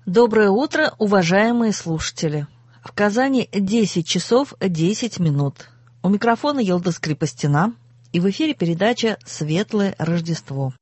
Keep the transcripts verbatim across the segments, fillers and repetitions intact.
Доброе утро, уважаемые слушатели! В Казани десять часов десять минут. У микрофона Елда Скрипостина, и в эфире передача «Светлое Рождество».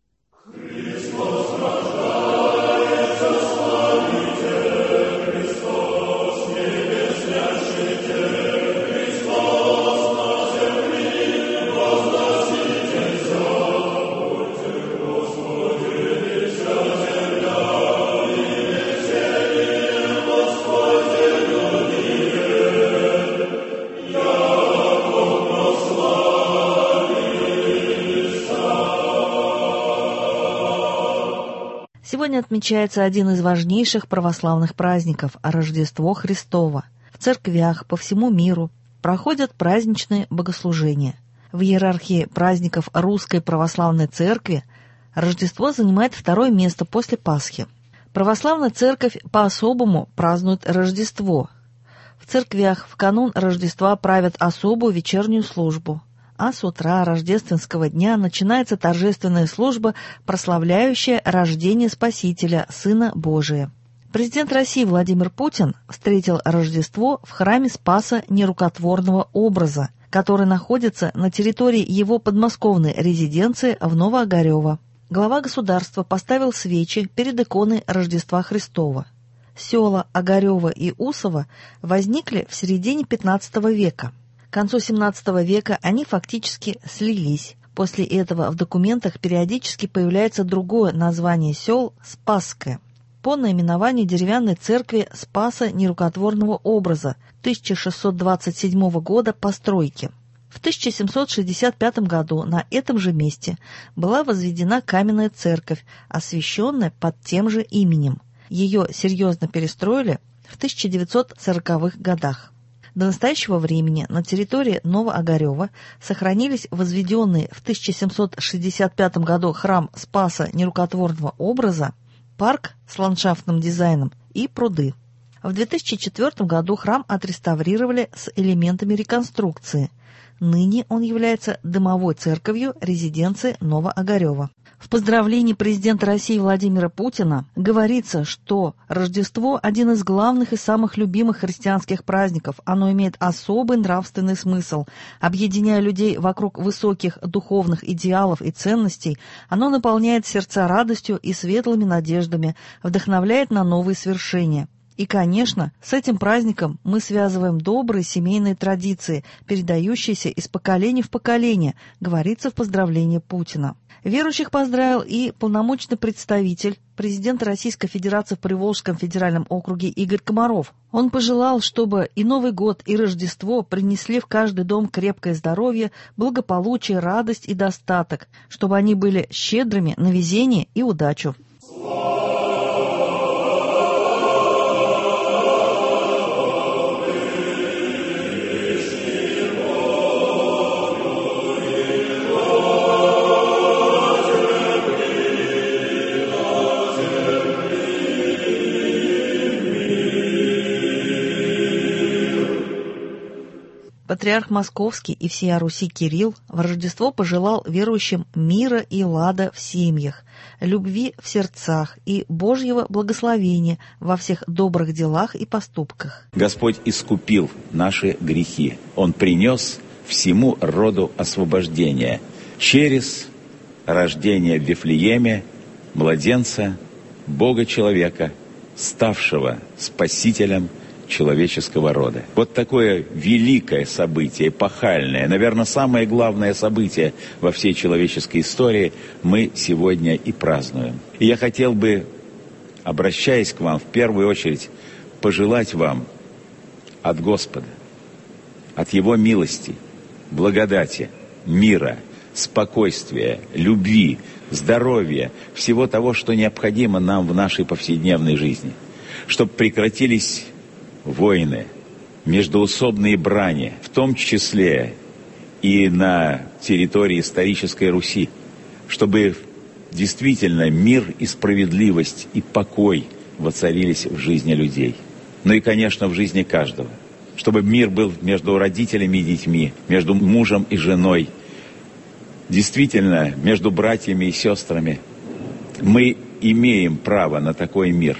Сегодня отмечается один из важнейших православных праздников – Рождество Христово. В церквях по всему миру проходят праздничные богослужения. В иерархии праздников Русской Православной Церкви Рождество занимает второе место после Пасхи. Православная Церковь по-особому празднует Рождество. В церквях в канун Рождества правят особую вечернюю службу, а с утра рождественского дня начинается торжественная служба, прославляющая рождение Спасителя, Сына Божия. Президент России Владимир Путин встретил Рождество в храме Спаса Нерукотворного Образа, который находится на территории его подмосковной резиденции в Новоогарево. Глава государства поставил свечи перед иконой Рождества Христова. Села Огарево и Усово возникли в середине пятнадцатого века. К концу семнадцатого века они фактически слились. После этого в документах периодически появляется другое название сел – Спасское, по наименованию деревянной церкви Спаса Нерукотворного Образа тысяча шестьсот двадцать седьмого года постройки. В тысяча семьсот шестьдесят пятом году на этом же месте была возведена каменная церковь, освященная под тем же именем. Ее серьезно перестроили в тысяча девятьсот сороковых годах. До настоящего времени на территории Новоогарева сохранились возведенные в тысяча семьсот шестьдесят пятом году храм Спаса Нерукотворного Образа, парк с ландшафтным дизайном и пруды. В две тысячи четвёртом году храм отреставрировали с элементами реконструкции. Ныне он является домовой церковью резиденции Новоогарева. В поздравлении президента России Владимира Путина говорится, что Рождество – один из главных и самых любимых христианских праздников. Оно имеет особый нравственный смысл. Объединяя людей вокруг высоких духовных идеалов и ценностей, оно наполняет сердца радостью и светлыми надеждами, вдохновляет на новые свершения. И, конечно, с этим праздником мы связываем добрые семейные традиции, передающиеся из поколения в поколение, говорится в поздравлении Путина. Верующих поздравил и полномочный представитель президента Российской Федерации в Приволжском федеральном округе Игорь Комаров. Он пожелал, чтобы и Новый год, и Рождество принесли в каждый дом крепкое здоровье, благополучие, радость и достаток, чтобы они были щедрыми на везение и удачу. Патриарх Московский и всея Руси Кирилл в Рождество пожелал верующим мира и лада в семьях, любви в сердцах и Божьего благословения во всех добрых делах и поступках. Господь искупил наши грехи. Он принес всему роду освобождение через рождение в Вифлееме младенца, Бога-человека, ставшего Спасителем человеческого рода. Вот такое великое событие, эпохальное, наверное, самое главное событие во всей человеческой истории мы сегодня и празднуем. И я хотел бы, обращаясь к вам, в первую очередь, пожелать вам от Господа, от Его милости, благодати, мира, спокойствия, любви, здоровья, всего того, что необходимо нам в нашей повседневной жизни, чтобы прекратились войны, междоусобные брани, в том числе и на территории исторической Руси, чтобы действительно мир и справедливость и покой воцарились в жизни людей. Ну и, конечно, в жизни каждого. Чтобы мир был между родителями и детьми, между мужем и женой, действительно, между братьями и сестрами. Мы имеем право на такой мир,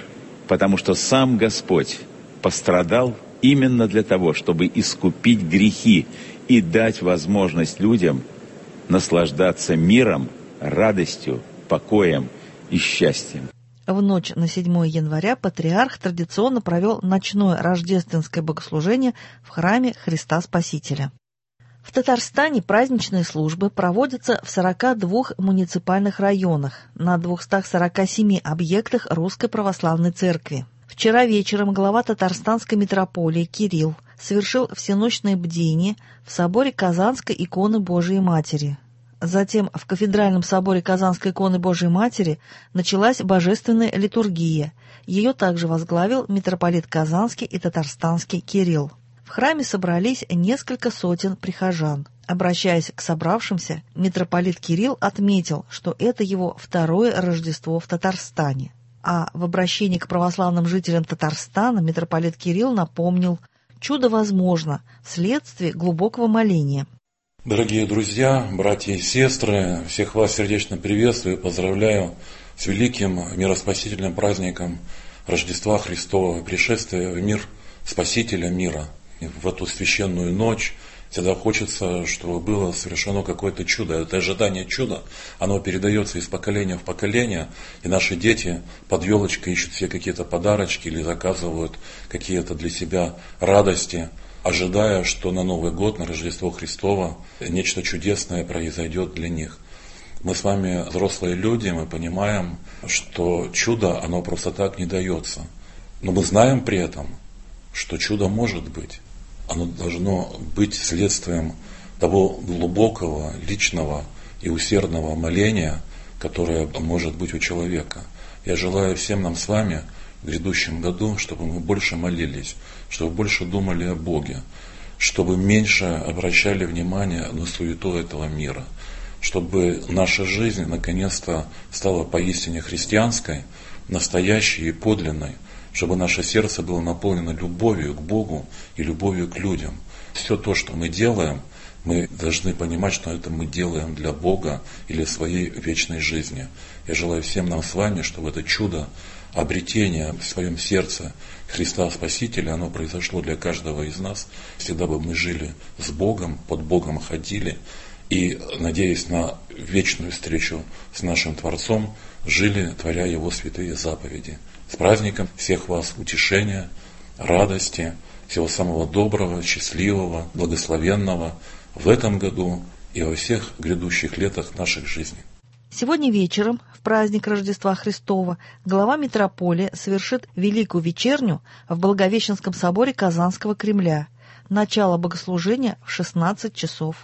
потому что сам Господь пострадал именно для того, чтобы искупить грехи и дать возможность людям наслаждаться миром, радостью, покоем и счастьем. В ночь на седьмое января патриарх традиционно провел ночное рождественское богослужение в храме Христа Спасителя. В Татарстане праздничные службы проводятся в сорока двух муниципальных районах на двухстах сорока семи объектах Русской Православной Церкви. Вчера вечером глава Татарстанской митрополии Кирилл совершил всеночное бдение в соборе Казанской иконы Божией Матери. Затем в кафедральном соборе Казанской иконы Божией Матери началась божественная литургия. Ее также возглавил митрополит Казанский и Татарстанский Кирилл. В храме собрались несколько сотен прихожан. Обращаясь к собравшимся, митрополит Кирилл отметил, что это его второе Рождество в Татарстане. А в обращении к православным жителям Татарстана митрополит Кирилл напомнил: чудо возможно вследствие глубокого моления. Дорогие друзья, братья и сестры, всех вас сердечно приветствую и поздравляю с великим мироспасительным праздником Рождества Христова, пришествия в мир Спасителя мира. И в эту священную ночь всегда хочется, чтобы было совершено какое-то чудо. Это ожидание чуда, оно передается из поколения в поколение, и наши дети под елочкой ищут себе какие-то подарочки или заказывают какие-то для себя радости, ожидая, что на Новый год, на Рождество Христово, нечто чудесное произойдет для них. Мы с вами взрослые люди, мы понимаем, что чудо, оно просто так не дается. Но мы знаем при этом, что чудо может быть. Оно должно быть следствием того глубокого, личного и усердного моления, которое может быть у человека. Я желаю всем нам с вами в грядущем году, чтобы мы больше молились, чтобы больше думали о Боге, чтобы меньше обращали внимание на суету этого мира, чтобы наша жизнь наконец-то стала поистине христианской, настоящей и подлинной, чтобы наше сердце было наполнено любовью к Богу и любовью к людям. Все то, что мы делаем, мы должны понимать, что это мы делаем для Бога или своей вечной жизни. Я желаю всем нам с вами, чтобы это чудо обретения в своем сердце Христа Спасителя, оно произошло для каждого из нас. Всегда бы мы жили с Богом, под Богом ходили и, надеясь на вечную встречу с нашим Творцом, жили, творя Его святые заповеди. С праздником всех вас утешения, радости, всего самого доброго, счастливого, благословенного в этом году и во всех грядущих летах наших жизней. Сегодня вечером, в праздник Рождества Христова, глава митрополии совершит Великую вечерню в Благовещенском соборе Казанского Кремля. Начало богослужения в шестнадцать часов.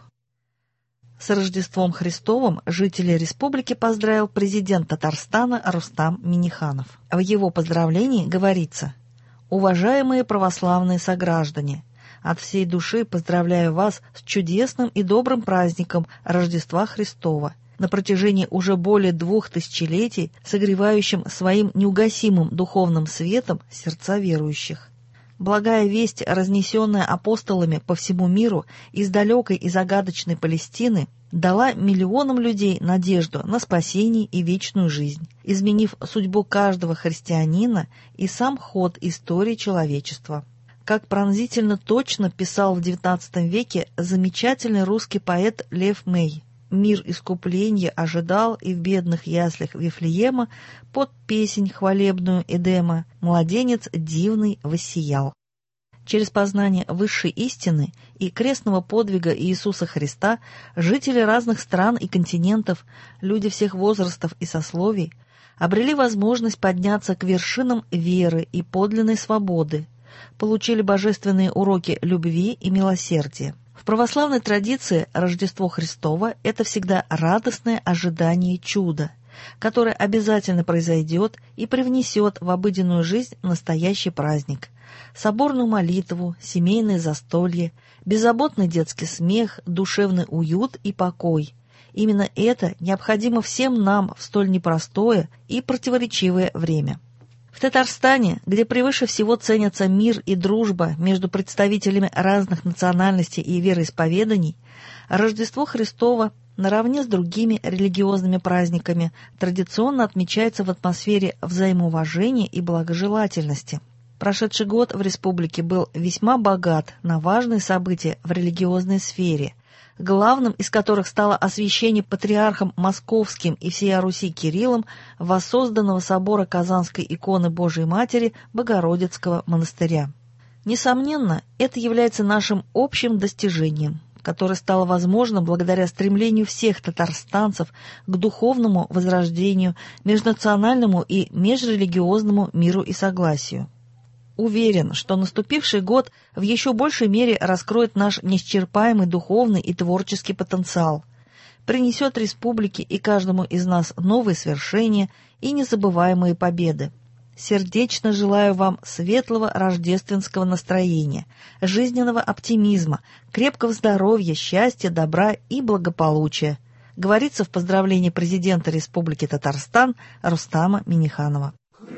С Рождеством Христовым жителей республики поздравил президент Татарстана Рустам Минниханов. В его поздравлении говорится: «Уважаемые православные сограждане, от всей души поздравляю вас с чудесным и добрым праздником Рождества Христова, на протяжении уже более двух тысячелетий согревающим своим неугасимым духовным светом сердца верующих. Благая весть, разнесенная апостолами по всему миру из далекой и загадочной Палестины, дала миллионам людей надежду на спасение и вечную жизнь, изменив судьбу каждого христианина и сам ход истории человечества. Как пронзительно точно писал в девятнадцатом веке замечательный русский поэт Лев Мэй: «Мир искупления ожидал, и в бедных яслях Вифлеема под песнь хвалебную Эдема младенец дивный воссиял». Через познание высшей истины и крестного подвига Иисуса Христа жители разных стран и континентов, люди всех возрастов и сословий, обрели возможность подняться к вершинам веры и подлинной свободы, получили божественные уроки любви и милосердия. В православной традиции Рождество Христово – это всегда радостное ожидание чуда, которое обязательно произойдет и привнесет в обыденную жизнь настоящий праздник. Соборную молитву, семейное застолье, беззаботный детский смех, душевный уют и покой. Именно это необходимо всем нам в столь непростое и противоречивое время. В Татарстане, где превыше всего ценятся мир и дружба между представителями разных национальностей и вероисповеданий, Рождество Христово наравне с другими религиозными праздниками, традиционно отмечается в атмосфере взаимоуважения и благожелательности. Прошедший год в республике был весьма богат на важные события в религиозной сфере, главным из которых стало освящение патриархом Московским и всея Руси Кириллом воссозданного собора Казанской иконы Божией Матери Богородицкого монастыря. Несомненно, это является нашим общим достижением, которое стало возможно благодаря стремлению всех татарстанцев к духовному возрождению, межнациональному и межрелигиозному миру и согласию. Уверен, что наступивший год в еще большей мере раскроет наш неисчерпаемый духовный и творческий потенциал, принесет республике и каждому из нас новые свершения и незабываемые победы. Сердечно желаю вам светлого рождественского настроения, жизненного оптимизма, крепкого здоровья, счастья, добра и благополучия, говорится в поздравлении президента Республики Татарстан Рустама Минниханова.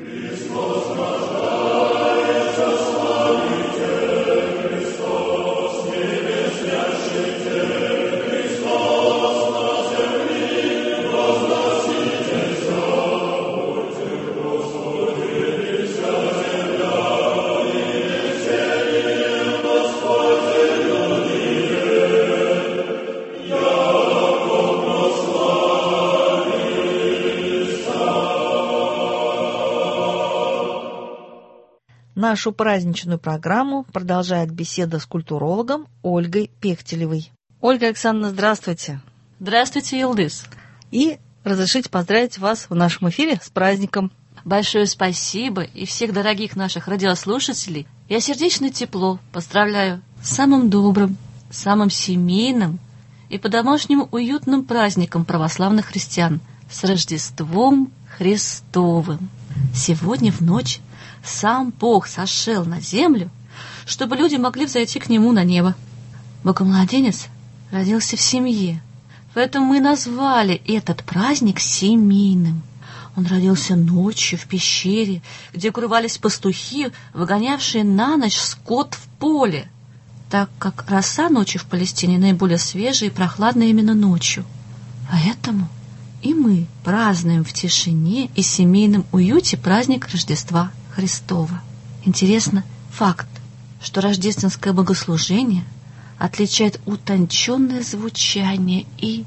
Нашу праздничную программу продолжает беседа с культурологом Ольгой Пехтелевой. Ольга Александровна, здравствуйте. Здравствуйте, Юлдыз. И разрешите поздравить вас в нашем эфире с праздником. Большое спасибо, и всех дорогих наших радиослушателей я сердечно тепло поздравляю с самым добрым, самым семейным и по-домашнему уютным праздником православных христиан, с Рождеством Христовым. Сегодня в ночь сам Бог сошел на землю, чтобы люди могли взойти к Нему на небо. Богомладенец родился в семье, поэтому мы назвали этот праздник семейным. Он родился ночью в пещере, где укрывались пастухи, выгонявшие на ночь скот в поле, так как роса ночью в Палестине наиболее свежая и прохладная именно ночью. Поэтому и мы празднуем в тишине и семейном уюте праздник Рождества Христова. Интересно факт, что рождественское богослужение отличает утонченное звучание и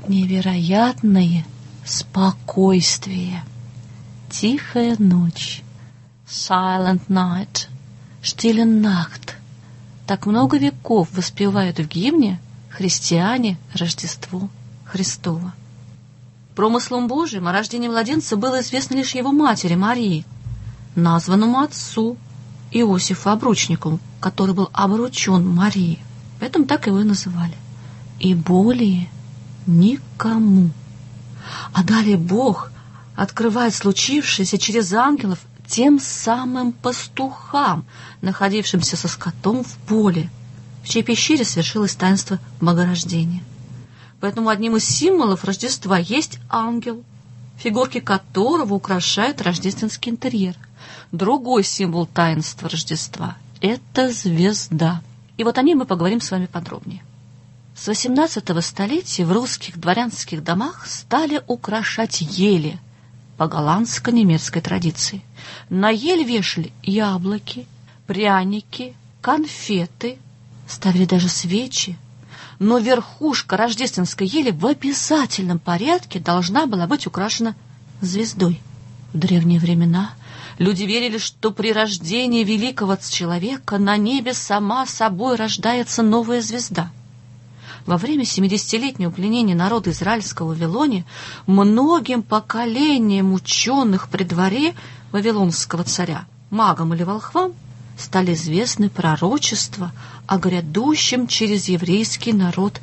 невероятное спокойствие. Тихая ночь, silent night, stille Nacht. Так много веков воспевают в гимне христиане Рождество Христово. Промыслом Божиим о рождении младенца было известно лишь его матери Марии, названному отцу Иосифу обручнику, который был обручен Марии. Поэтому так его и называли. И более никому. А далее Бог открывает случившееся через ангелов тем самым пастухам, находившимся со скотом в поле, в чьей пещере совершилось таинство Богорождения. Поэтому одним из символов Рождества есть ангел, фигурки которого украшают рождественский интерьер. Другой символ таинства Рождества – это звезда. И вот о ней мы поговорим с вами подробнее. С восемнадцатого столетия в русских дворянских домах стали украшать ели по голландско-немецкой традиции. На ель вешали яблоки, пряники, конфеты, ставили даже свечи. Но верхушка рождественской ели в обязательном порядке должна была быть украшена звездой. В древние времена люди верили, что при рождении великого человека на небе сама собой рождается новая звезда. Во время семидесятилетнего пленения народа израильского в Вавилоне многим поколениям ученых при дворе вавилонского царя, магам или волхвам, стали известны пророчества о грядущем через еврейский народ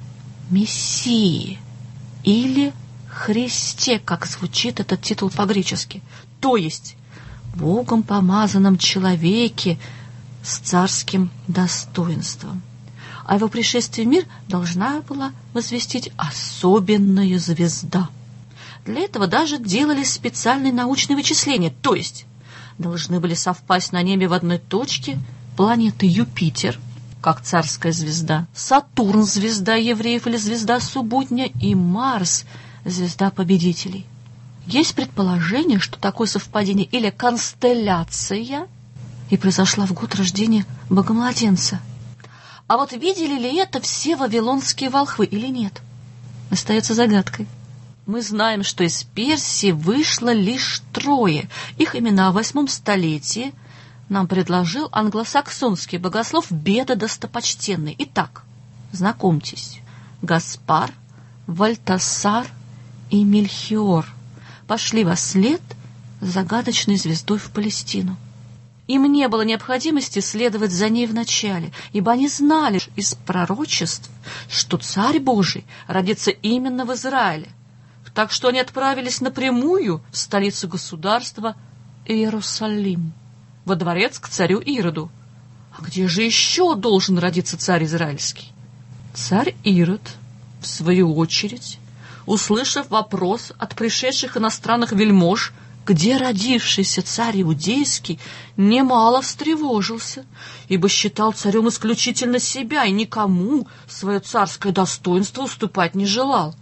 Мессии или Христе, как звучит этот титул по-гречески, то есть Богом помазанном человеке с царским достоинством. А его пришествие в мир должна была возвестить особенная звезда. Для этого даже делались специальные научные вычисления, то есть должны были совпасть на небе в одной точке планеты Юпитер как царская звезда, Сатурн — звезда евреев или звезда субботня, и Марс — звезда победителей. Есть предположение, что такое совпадение или констелляция и произошла в год рождения Богомладенца. А вот видели ли это все вавилонские волхвы или нет? Остается загадкой. Мы знаем, что из Персии вышло лишь трое. Их имена в восьмом столетии нам предложил англосаксонский богослов Беда Достопочтенный. Итак, знакомьтесь: Гаспар, Вальтасар и Мельхиор пошли во след загадочной звездой в Палестину. Им не было необходимости следовать за ней вначале, ибо они знали из пророчеств, что Царь Божий родится именно в Израиле. Так что они отправились напрямую в столицу государства Иерусалим, во дворец к царю Ироду. А где же еще должен родиться царь израильский? Царь Ирод, в свою очередь, услышав вопрос от пришедших иностранных вельмож, где родившийся царь иудейский, немало встревожился, ибо считал царем исключительно себя и никому свое царское достоинство уступать не желал.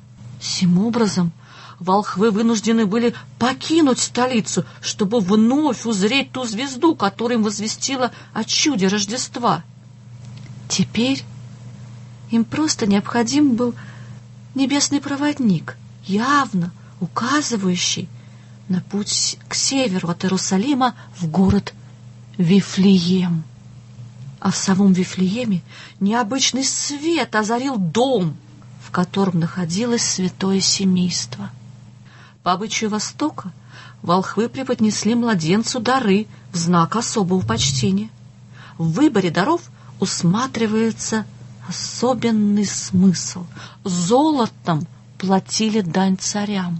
Сим образом волхвы вынуждены были покинуть столицу, чтобы вновь узреть ту звезду, которая им возвестила о чуде Рождества. Теперь им просто необходим был небесный проводник, явно указывающий на путь к северу от Иерусалима в город Вифлеем. А в самом Вифлееме необычный свет озарил дом, в котором находилось святое семейство. По обычаю Востока волхвы преподнесли младенцу дары в знак особого почтения. В выборе даров усматривается особенный смысл. Золотом платили дань царям,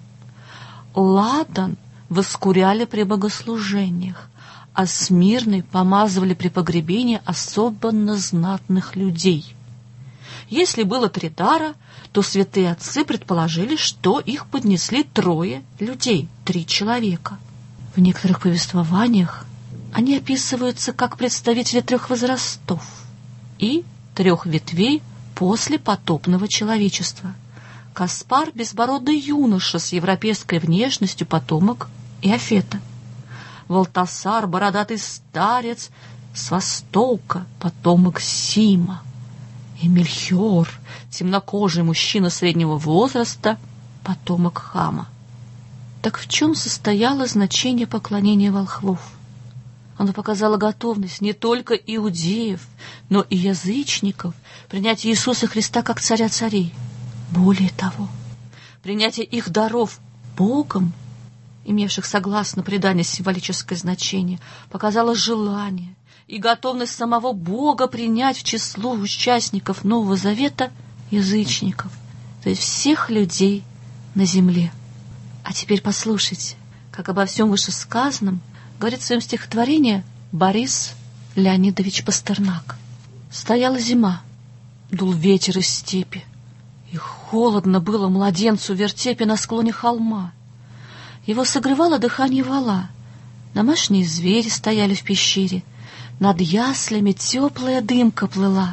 ладан воскуряли при богослужениях, а смирной помазывали при погребении особенно знатных людей. Если было три дара, то святые отцы предположили, что их поднесли трое людей, три человека. В некоторых повествованиях они описываются как представители трех возрастов и трех ветвей после потопного человечества. Каспар — безбородый юноша с европейской внешностью, потомок Иофета. Валтасар — бородатый старец с востока, потомок Сима. И Мельхиор — темнокожий мужчина среднего возраста, потомок Хама. Так в чем состояло значение поклонения волхвов? Оно показало готовность не только иудеев, но и язычников принять Иисуса Христа как царя царей. Более того, принятие их даров Богом, имевших согласно преданию символическое значение, показало желание и готовность самого Бога принять в число участников Нового Завета язычников, то есть всех людей на земле. А теперь послушайте, как обо всем вышесказанном говорит в своем стихотворении Борис Леонидович Пастернак. Стояла зима, дул ветер из степи, и холодно было младенцу в вертепе на склоне холма. Его согревало дыхание вала, домашние звери стояли в пещере, над яслями теплая дымка плыла.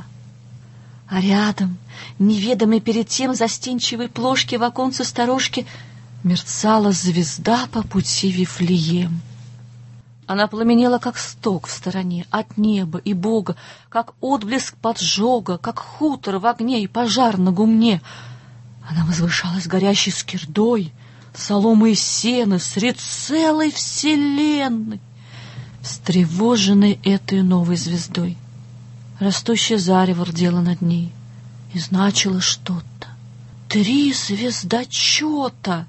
А рядом, неведомой перед тем застенчивой плошки в оконце сторожки, мерцала звезда по пути Вифлеем. Она пламенела, как сток в стороне, от неба и Бога, как отблеск поджога, как хутор в огне и пожар на гумне. Она возвышалась горящей скирдой, соломой и сена, средь целой вселенной, встревоженной этой новой звездой. Растущее зарево рдело над ней и значило что-то. Три звездочета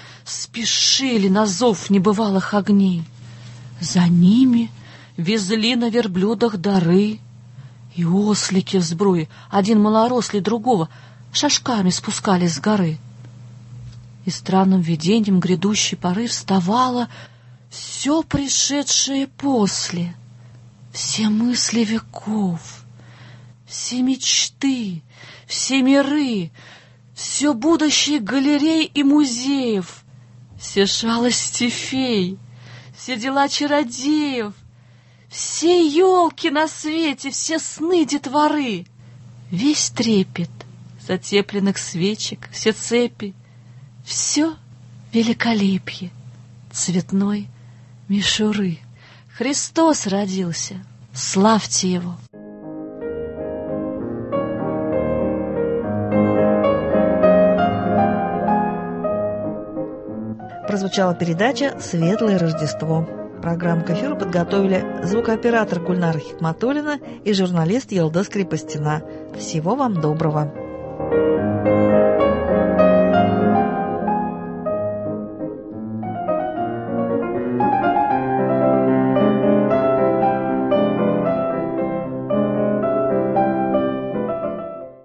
спешили на зов небывалых огней. За ними везли на верблюдах дары, и ослики в сбруе, один малорослый другого, шажками спускались с горы. И странным видением грядущей поры вставало все пришедшее после, все мысли веков, все мечты, все миры, все будущее галерей и музеев, все шалости фей, все дела чародеев, все елки на свете, все сны детворы, весь трепет затепленных свечек, все цепи, все великолепие цветной мишуры. Христос родился, славьте Его! Прозвучала передача «Светлое Рождество». Программу к эфиру подготовили звукооператор Гульнара Хикматуллина и журналист Елдос Крепостина. Всего вам доброго!